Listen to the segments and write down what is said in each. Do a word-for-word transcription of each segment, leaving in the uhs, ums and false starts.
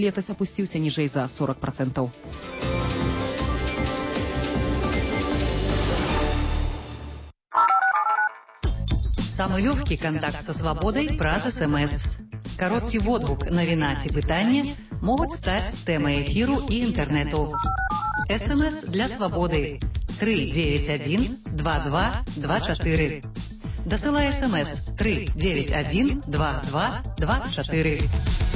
летась апусціўся ніжэй за сорок процентаў. Самый легкий контакт со свободой праз СМС. Короткий водгук, новина ці пытанне могут стать темой эфиру и интернету. СМС для свободы три девять один два два два четыре. Досылай СМС три девять один два два два четыре.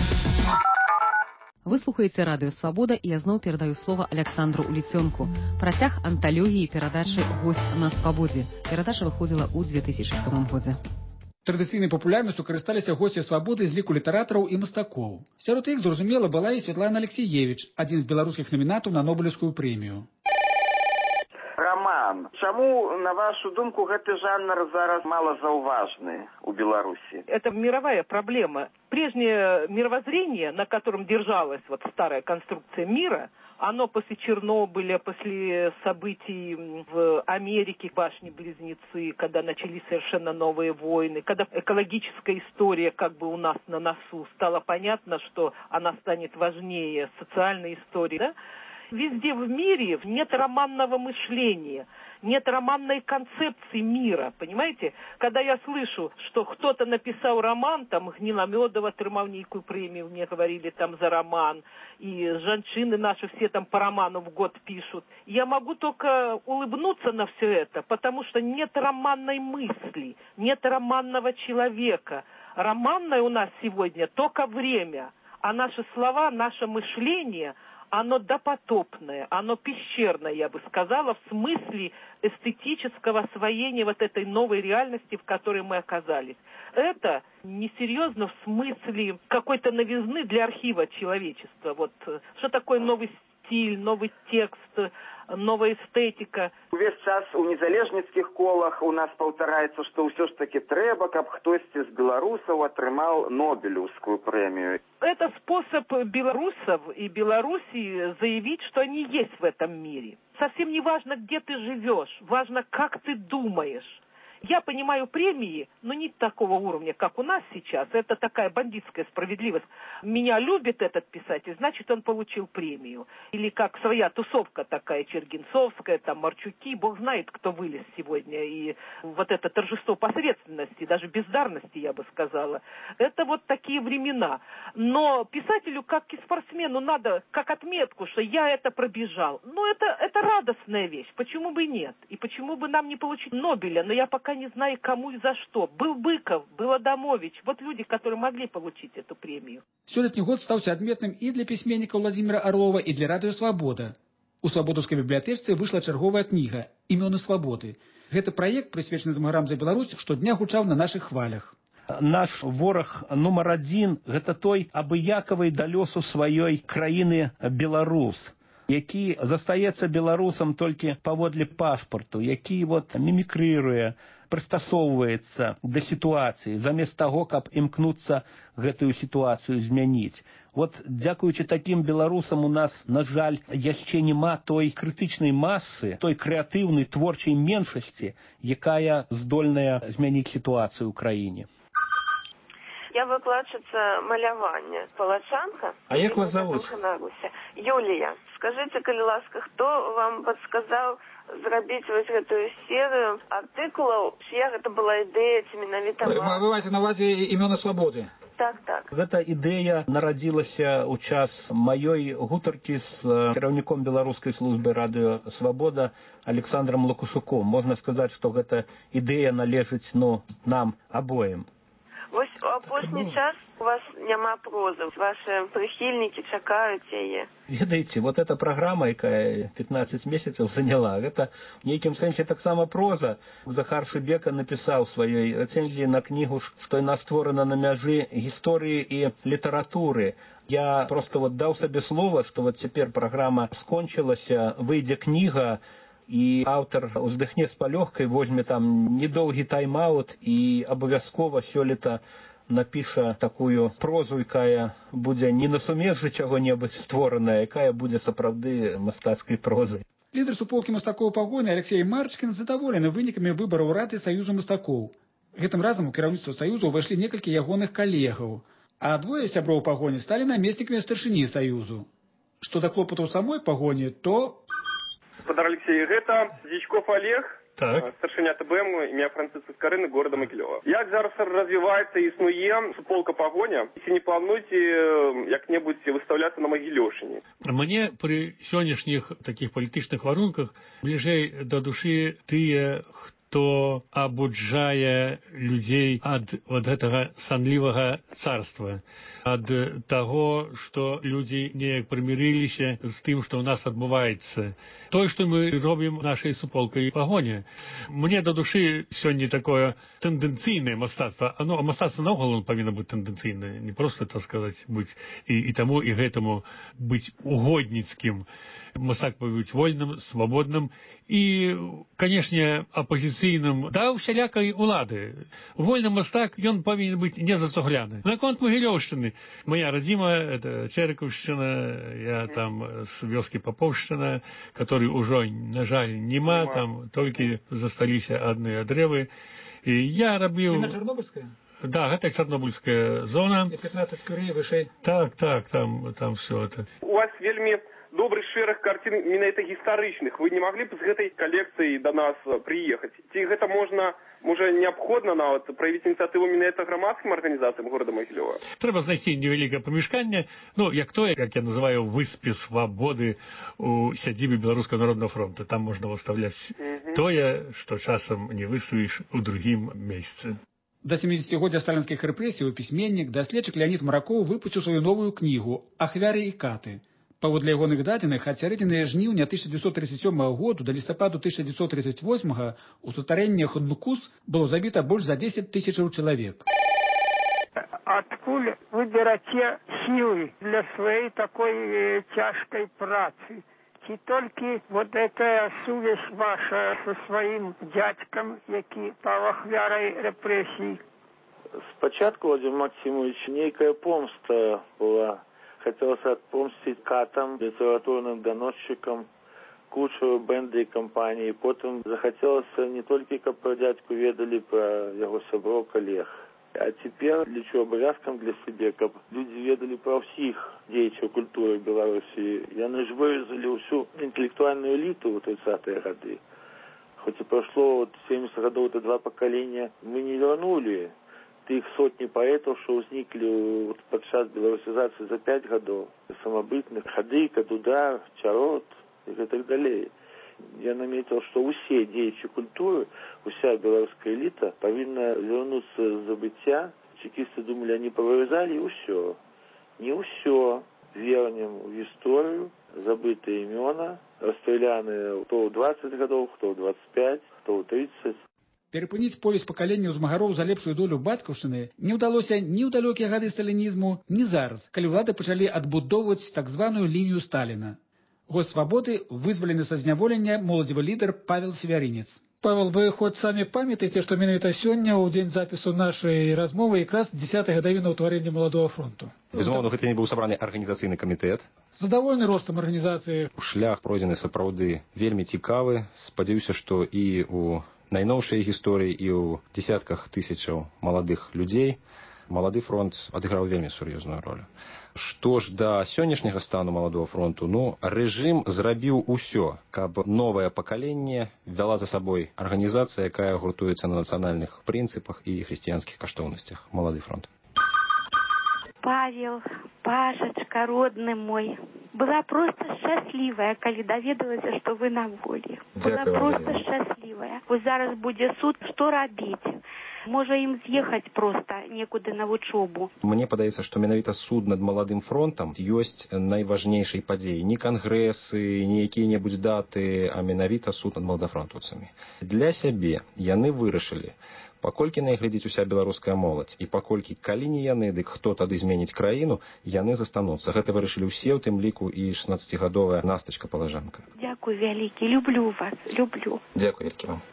Вы слухаеце радыё Свабода, і я зноў перадаю слова Александру Уліцёнку. Працяг анталогіі перадачы «Госць на свабодзе». Перадача выходзіла ў две тысячы сёмым годзе. Традыцыйнай папулярнасцю карысталіся госці свабоды з ліку літаратараў і мастакоў. Сярод іх, зразумела, была і Святлана Алексіевіч, адзін з беларускіх намінатаў на Нобелевскую прэмію. Роман, чаму, на вашу думку, гэты жанр зараз малозауважны у Беларуси? Это мировая проблема. Прежнее мировоззрение, на котором держалась вот старая конструкция мира, оно после Чернобыля, после событий в Америке, башни-близнецы, когда начались совершенно новые войны, когда экологическая история как бы у нас на носу, стало понятно, что она станет важнее социальной истории, да? Везде в мире нет романного мышления, нет романной концепции мира, понимаете? Когда я слышу, что кто-то написал роман, там Гниломедов отрымал некую премию, мне говорили там за роман, и женщины наши все там по роману в год пишут, я могу только улыбнуться на все это, потому что нет романной мысли, нет романного человека. Романное у нас сегодня только время, а наши слова, наше мышление – оно допотопное, оно пещерное, я бы сказала, в смысле эстетического освоения вот этой новой реальности, в которой мы оказались. Это несерьезно в смысле какой-то новизны для архива человечества. Вот что такое новый стиль, новый текст, новая эстетика. Увесь час у незалежніцкіх колах у нас паўтараецца, што ўсё ж таки трэба, каб хтосьці з беларусаў атрымаў Нобелевскую премию. Это способ белорусов и Белоруссии заявить, что они есть в этом мире. Совсем не важно, где ты живешь, важно, как ты думаешь. Я понимаю премии, но не такого уровня, как у нас сейчас. Это такая бандитская справедливость. Меня любит этот писатель, значит, он получил премию. Или как своя тусовка такая, Чергинцовская, там, Марчуки. Бог знает, кто вылез сегодня. И вот это торжество посредственности, даже бездарности, я бы сказала. Это вот такие времена. Но писателю, как и спортсмену, надо как отметку, что я это пробежал. Ну, это, это радостная вещь. Почему бы и нет? И почему бы нам не получить Нобеля? Но я пока не знаю, кому и за что. Был Быков, был Адамович. Вот люди, которые могли получить эту премию. Сёлетні год стаўся адметным і для пісьменніка Владзіміра Арлова, і для радыё Свабода. У свабодаўскай бібліятэчцы выйшла чарговая кніга «Імёны свабоды». Гэта праект, прысвечаны змагарам за Беларусь, штодня гучаў на нашых хвалях. Наш вораг нумар адзін – гэта той абыякавы да лёсу сваёй краіны беларус, які застаецца беларусам толькі паводле пашпарту, які вот мімікрыруе, прыстасоўваецца да сітуацыі, замест таго, каб імкнуцца гэтую сітуацыю змяніць. Вот дзякуючы такім беларусам у нас, на жаль, яшчэ няма той крытычнай масы, той крэатыўнай творчай меншасці, якая здольная змяніць сітуацыю ў краіне. Я выкладчица малявання, палачанка. А як вас зовут? Юлия. Скажите, калі ласка, хто вам подсказал зрабіць вось гэтую серыю артыкулаў, чья гэта была ідэя, ці менавіта вам? Вы маеце на увазе «Імёны свабоды»? Так, так. Гэта ідэя нарадзілася ў час маёй гутаркі з кіраўніком беларускай службы радыё Свабода Александром Лукусуком. Можна сказаць, што гэта ідэя належыць, ну, нам абоім. Вось у апошні час у вас няма прозы, ваши прыхільнікі чакаюць яе. Ведаеце, вот эта праграма, якая пятнадцать месяцаў заняла, гэта в нейкім сэнсе таксама проза. Захар Шыбека напісаў сваёй рэцэнзіі на кнігу, што яна створана на мяжы гісторыі і літаратуры. Я просто вот даў сабе слова, што вот цяпер праграма скончылася, выйдзе кніга, і аўтар уздыхне з палёгкай, возьме там недоўгі тайм-аут і абавязкова сёлета напіша такую прозу, якая будзе не на сумежжы чаго-небудзь створаная, якая будзе сапраўды мастацкай прозай. Лідар суполкі мастакоў пагоны Алексей Марчкін задаволены вынікамі выбараў рады Саюзу мастакоў. Гэтым разам у кіраўніцтва Саюзу ўвайшлі некалькі ягоных калегаў. А двое сяброў пагоні сталі намеснікамі старшыні саюзу. Што да клопатаў самой пагоні, то... Спадар Алексей, гэта Дзічков Олег, Так. старшыня ТБМ, імя Францыска Скарыны, города Магілёва. Як зараз развіваецца і існуе суполка пагоня? Ці не плануеце як-небудзь выстаўляцца на Магілёўшчыне? Мне пры сённяшніх такіх палітычных варунках бліжэй да душы тыя, хто абуджае людзей ад вот гэтага санлівага царства, ад таго, што людзі неяк прымірыліся з тым, што ў нас адбываецца. Тое, што мы робім нашай суполкай пагоні. Мне да душы сёння такое тэндэнцыйнае мастацтва. Оно, мастацтва наогул павінна быць тэндэнцыйнае, не проста, так сказаць, быць і, і таму, і гэтаму быць угодніцкім. Мастак павінен быць вольным, свабодным і, канешне, апазіцыйным да ўсялякай улады. Вольны мастак, ён павінен быць не зацугляны. Наконт Магілёўшчыны. Моя радзіма, это Чэрыкаўшчына, я там з вёскі Папоўшчына, который ўжо, на жаль, нема, нема. Там толькі засталіся адныя дрэвы. І я рабіў... Іна Чарнобыльская? Да, гэта Чарнобыльская зона. І пятнадцать курей вышэй. Так, так, там, там все это. У вас вельмі добрый шэраг карцін менавіта гістарычных. Вы не маглі б з гэтай калекцыі да нас прыехаць? Ці гэта можна, можа, неабходна нават праявіць ініцыятыву менавіта грамадскім арганізацыям горада Магілёва? Трэба знайсці невялікае памяшканне, ну, як тое, як я называю, выспе свабоды у сядзібе Беларускага народнага фронта. Там можна выставляць угу. тое, што часам не выставіш у другім месцы. Да семидесятигоддзя сталінскіх рэпрэсій пісьменнік, даследчык Леонид Маракоў выпусціў сваю новую кнігу «Ахвяры і каты». Паводле ягоных дадзеных, ад сярэдзіны жніўня тысяча дзевяцьсот тридцать сёмага году до лістападу тысяча дзевяцьсот тридцать восьмага у сутарэннях Нукус было забіта больш за десять тысячаў чалавек. Адкуль вы бераце сілы для сваёй такой цяжкай працы? Ці толькі вот эта сувязь ваша со сваім дзядзькам, які стаў ахвярай рэпрэсій? Спачатку, Владимир Максимович, нейкая помста была. Хотелось отпомстить катам, литературным доносчикам, кучеру бенды и компании. Потом захотелось не только, как про дядьку ведали, про его сяброў коллег. А теперь лечу обовязком для себя, как люди ведали про всех деятелей культуры Беларуси. Яны ж вырезали всю интеллектуальную элиту в тридцатые годы. Хоть и прошло вот семьдесят годов, это два поколения, мы не вернули тых сотні паэтаў, што ўзніклі падчас беларусізацыі за пять гадоў, самабытных, Хадыйка, Дудар, Чарот і так далей. Я наметил, што ўсе дзеячы культуры, уся беларуская эліта павінна вярнуцца з забыцця. Чекісты думалі, они повырезали, і ўсё. Не ўсё. Вернем в гісторыю забытыя імёна, расстреляныя хто ў двадцать гадоў, хто ў двадцать пять, хто ў тридцать. Перапыніць повесць пакаленняў змагароў за лепшую долю бацькаўшчыны не ўдалося ні ў далёкія гады сталінізму, ні зараз, калі ўлады пачалі адбудоўваць так званую лінію Сталіна. Гость свабоды вызвалены са зняволення моладзевы лідар Павел Севярынец. Павел, вы хоць самі памятаеце, што менавіта сёння ў дзень запісу нашай размовы якраз дзесятая гадавіна ўтварэння маладога фронту. Безумоўна, гэта не быў сабраны арганізацыйны камітэт. Задаволены ростам арганізацыі. Шлях пройдзены сапраўды вельмі цікавы. Спадзяюся, што і у найноўшай гісторыі і ў дзесятках тысячаў маладых людзей малады фронт адыграў вельмі сур'ёзную ролю. Што ж да сённяшняга стану маладога фронту, ну, рэжым зрабіў усё, каб новае пакаленне вяла за сабой арганізацыя, якая гуртуецца на нацыянальных прынцыпах і хрысціянскіх каштоўнасцях. Малады фронт. Павел, Пашачка, родны мой, была просто счастлівая, калі даведалася, што вы на волі. Была просто счастлівая. Вось зараз будзе суд, што рабіць? Можа ім з'ехаць проста некуды на вучобу. Мне падаецца, што менавіта суд над маладым фронтам ёсць найважнейшай падзеяй. Не кангрэсы, не якія-небудзь даты, а менавіта суд над маладафронтаўцамі. Для сябе яны вырашылі, паколькі на іх глядзіць уся беларуская моладзь, і паколькі калі не яны, дык хто тады зменіць краіну, яны застануцца. Гэта вырашылі ўсе, у тым ліку і шаснаццацігадовая Настачка Палажанка. Дзякуй вялікі, люблю вас, люблю. Дзякуй вялікі вам.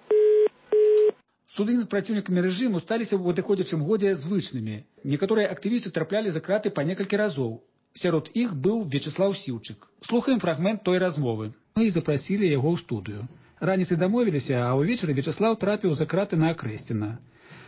Суды над праціўнікамі рэжыму сталіся ў адыходзячым годзе звычнымі. Некаторыя актывісты траплялі за краты па некалькі разоў. Сярод іх быў Вячеслаў Сіўчык. Слухаем фрагмент той размовы. Мы і запрасілі яго ў студыю. Раніцай дамовіліся, а ўвечары Вячеслаў трапіў за краты на Акрэсціна.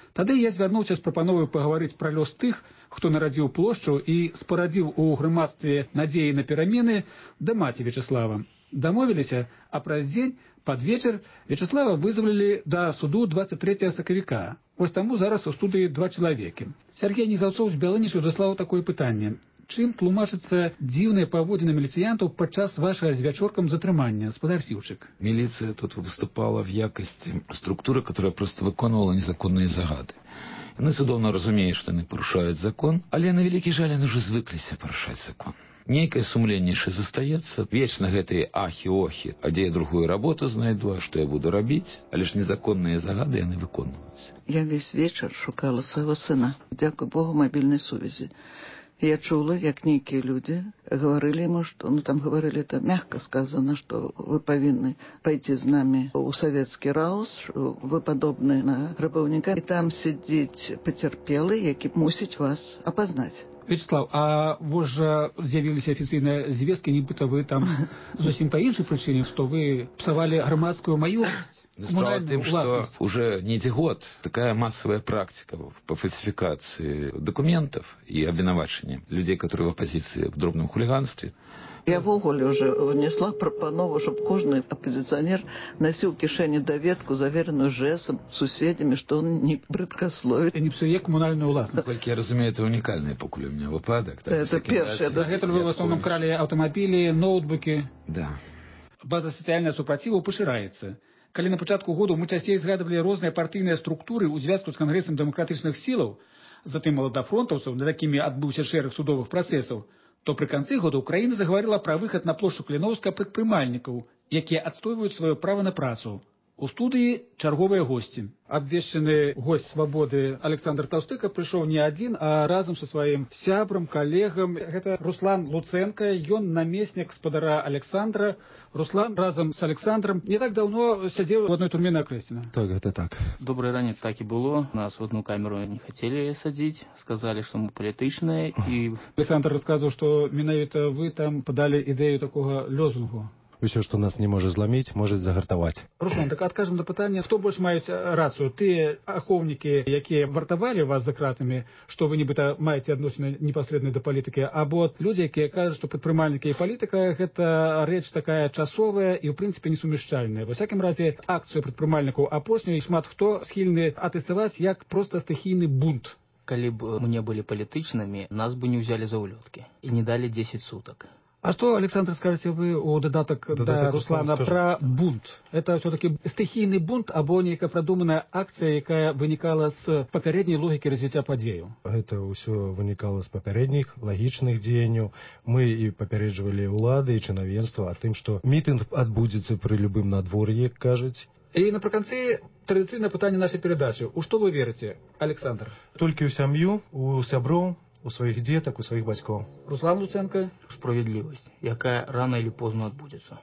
Тады я звярнуўся з прапановай пагаварыць пра лёс тых, хто нарадзіў плошчу і спарадзіў у грамадстве надзеі на перамены да маці Вячеслава. Дамовіліся, а праз дзень, пад вечар, Вячеслава вызвалілі да суду двадцать третьего сакавіка. Вось таму зараз у студыі два чалавекі. Сергей Незаўцоў з Бялынічу даслаў такое пытанне. Чым тлумачыцца дзіўныя паводзіны міліцыянтаў падчас вашага з вячоркам затрымання, спадар Сіўчык? Милиция тут выступала в якости структуры, которая просто выконывала незаконные загады. Яны цудоўна разумеюць, што яны парушаюць закон, але на вялікі жаль яны ўжо звыкліся парушаць закон. Нейкае сумленне яшчэ застаецца, вечна гэтыя ахі-охі, а дзе я другую работу знайду, а што я буду рабіць, але ж незаконныя загады яны выконваюць. Я весь вечар шукала свайго сына, дзякуй Богу, мабільнай сувязі. Я чула, як нейкие люди говорили ему, что, ну там говорили это мягко сказано, что вы повинны пойти с нами у советский раус, вы подобны на грабовника, и там сидеть потерпелый, які мусить вас опознать. Вячеслав, а вось жа з'явіліся афіцыйныя звесткі, нібыта вы там зусім па іншай прычыне, што вы псавалі грамадскую маёмасць. Справа тем, что уже не год такая массовая практика по фальсификации документов и обвинувачения людей, которые в оппозиции в дробном хулиганстве. Я в Оголе уже внесла пропанову, чтобы каждый оппозиционер носил в кишені доведку, заверенную ЖЭСом, соседями, что он не брыдкословит. И не псуе коммунальную властность. Только я разумею, это уникальный покуль у меня выпадок. Так, это первое. Да, это вы в основном крали автомобили, ноутбуки. Да. База социального супротиву поширается. Калі на пачатку году мы часцей згадывалі розныя партыйныя структуры ў звязку з кангрэсам дэмакратычных сілаў, затым маладафронтаўцаў, над якімі адбыўся шэраг судовых працэсаў, то пры канцы года Украіна загаварыла пра выхад на плошчу Кліноўска прадпрымальнікаў, якія адстойваюць сваё права на працу. У студыі чарговыя госці. Абвешчаны госць свабоды Александр Таўстыка прыйшоў не адзін, а разам са сваім сябрам, калегам. Гэта Руслан Луценко, ён намеснік спадара Александра. Руслан разам з Александром не так даўно сядзеў у адной турме на Акрэсціна. Так, гэта так. Добрый ранец так і было. Нас в одну камеру не хотели садзіць, сказали, што мы палітычныя. І... Александр расказваў, што менавіта вы там падалі ідэю такога лозунгу. Усё, што нас не можа зламіць, можа загартаваць. Руслан, так адкажам на пытанне, хто больш маюць рацыю? Тыя ахоўнікі, якія вартавалі вас за кратамі, што вы нібыта маеце адносіны непасрэдна да палітыкі, або людзі, якія кажуць, што прадпрымальнікі і палітыка гэта рэч такая часовая і ў прынцыпе несумяшчальная. Ва всякім разе акцыю прадпрымальнікаў апошнюю шмат хто схільны атэставаць як проста стыхійны бунт. Калі б мы не былі палітычнымі, нас бы не ўзялі за ўлёткі і не далі десять суток. А что, Александр, скажете вы у додаток, додаток да, Руслана про бунт? Это все-таки стихийный бунт, або некая продуманная акция, якая вынікала з папярэдняй логікі развіцця падзеяў? Гэта ўсё вынікала з папярэдніх лагічных дзеянняў. Мы і папярэджвалі ўлады і чынавенства о тым, што мітынг адбудзецца пры любым надвор'і, як кажуць. І напрыканцы традыцыйнае пытанне нашай перадачы. У што вы верыце, Александр? Толькі ў сям'ю, у сяброў, у сваіх дзетак, у сваіх бацькоў. Руслан Луценко. Справедливость, якая рано или поздно отбудется.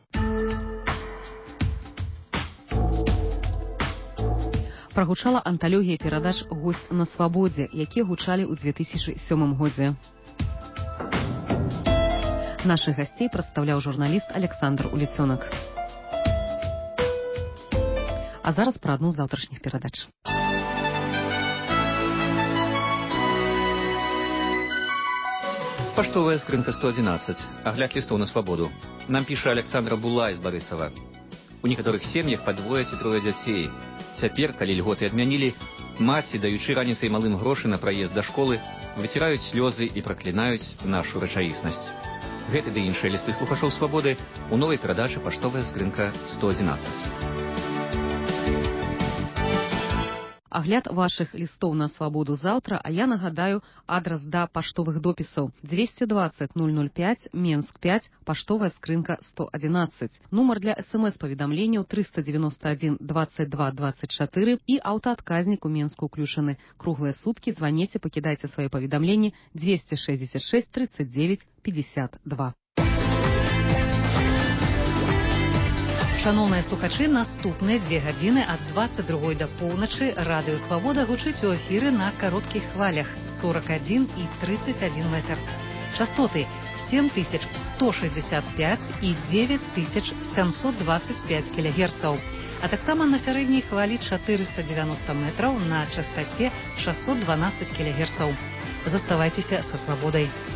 Прагучала анталогія перадач «Госць на свабодзе», якія гучалі ў две тысячы сёмым годзе. Нашых гасцей прадстаўляў журналіст Александр Уліцёнак. А зараз пра адну з заўтрашніх перадач. Паштовая скрынка сто одиннадцать. Агляд листов на свободу. Нам піша Александра Була из Борисова. У некаторых сем'ях па двое ці трое дзяцей. Цяпер, калі льготы адмянілі, маці, даючы раніцай малым грошы на праезд да школы, выціраюць слёзы і праклінаюць нашу рэчаіснасць. Гэты ды іншыя лісты слухачоў свабоды у новай перадачы «Паштовая скрынка сто одиннадцать». Агляд вашых лістоў на свабоду заўтра, а я нагадаю адрас да паштовых допісаў двести двадцать ноль ноль пять, Менск пять, паштовая скрынка сто одиннадцать. Нумар для смс-паведамленняў триста девяносто один двадцать два двадцать четыре і аўтаадказнік у Менску ўключаны. Круглыя суткі званіце, пакідайце свае паведамленні двести шестьдесят шесть тридцать девять пятьдесят два. Шановныя слухачы, наступныя две гадзіны ад двадцать другой да поўначы радыё Свабода гучыць у эфіры на кароткіх хвалях сорок один і тридцать один метр. Частоты семь тысяч сто шестьдесят пять и девять тысяч семьсот двадцать пять килогерцаў. А таксама на сярэдняй хвалі четыреста девяносто метраў на частоте шестьсот двенадцать килогерцаў. Заставайтеся со свободой.